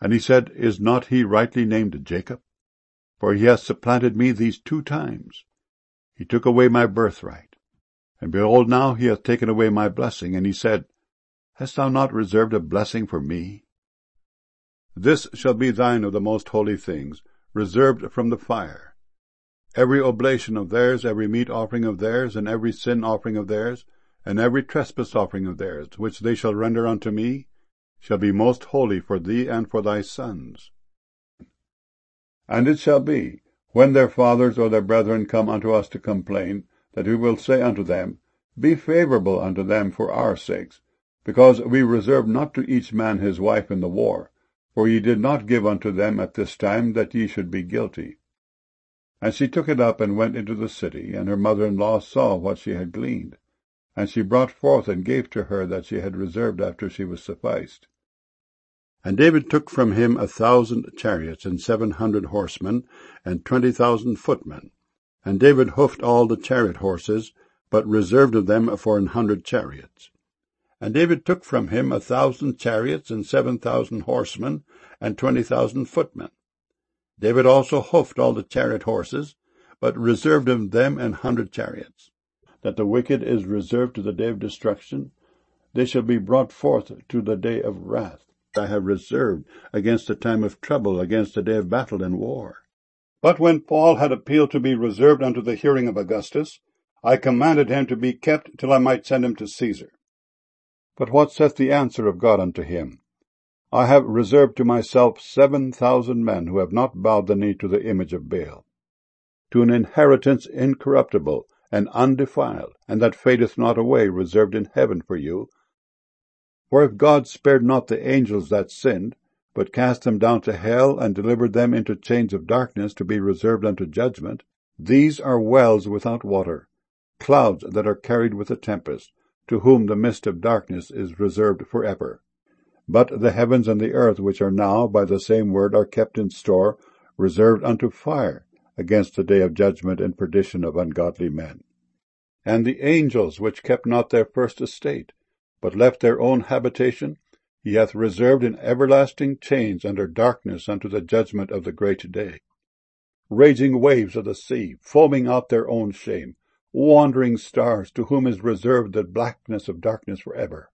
And he said, Is not he rightly named Jacob? For he hath supplanted me these 2 times. He took away my birthright. And behold, now he hath taken away my blessing. And he said, Hast thou not reserved a blessing for me? This shall be thine of the most holy things, reserved from the fire. Every oblation of theirs, every meat offering of theirs, and every sin offering of theirs, and every trespass offering of theirs, which they shall render unto me, shall be most holy for thee and for thy sons. And it shall be, when their fathers or their brethren come unto us to complain, that we will say unto them, Be favorable unto them for our sakes, because we reserve not to each man his wife in the war, for ye did not give unto them at this time that ye should be guilty. And she took it up and went into the city, and her mother-in-law saw what she had gleaned. And she brought forth and gave to her that she had reserved after she was sufficed. And David took from him 1,000 chariots, and 700 horsemen, and 20,000 footmen. And David hoofed all the chariot horses, but reserved of them for 100 chariots. And David took from him 1,000 chariots, and 7,000 horsemen, and 20,000 footmen. David also hoofed all the chariot horses, but reserved of them 100 chariots. That the wicked is reserved to the day of destruction, they shall be brought forth to the day of wrath. I have reserved against the time of trouble, against the day of battle and war. But when Paul had appealed to be reserved unto the hearing of Augustus, I commanded him to be kept till I might send him to Caesar. But what saith the answer of God unto him? I have reserved to myself 7,000 men who have not bowed the knee to the image of Baal, to an inheritance incorruptible and undefiled, and that fadeth not away, reserved in heaven for you. For if God spared not the angels that sinned, but cast them down to hell, and delivered them into chains of darkness to be reserved unto judgment, these are wells without water, clouds that are carried with a tempest, to whom the mist of darkness is reserved for ever. But the heavens and the earth, which are now by the same word, are kept in store, reserved unto fire, against the day of judgment and perdition of ungodly men. And the angels, which kept not their first estate, but left their own habitation, he hath reserved in everlasting chains under darkness unto the judgment of the great day. Raging waves of the sea, foaming out their own shame, wandering stars, to whom is reserved the blackness of darkness for ever.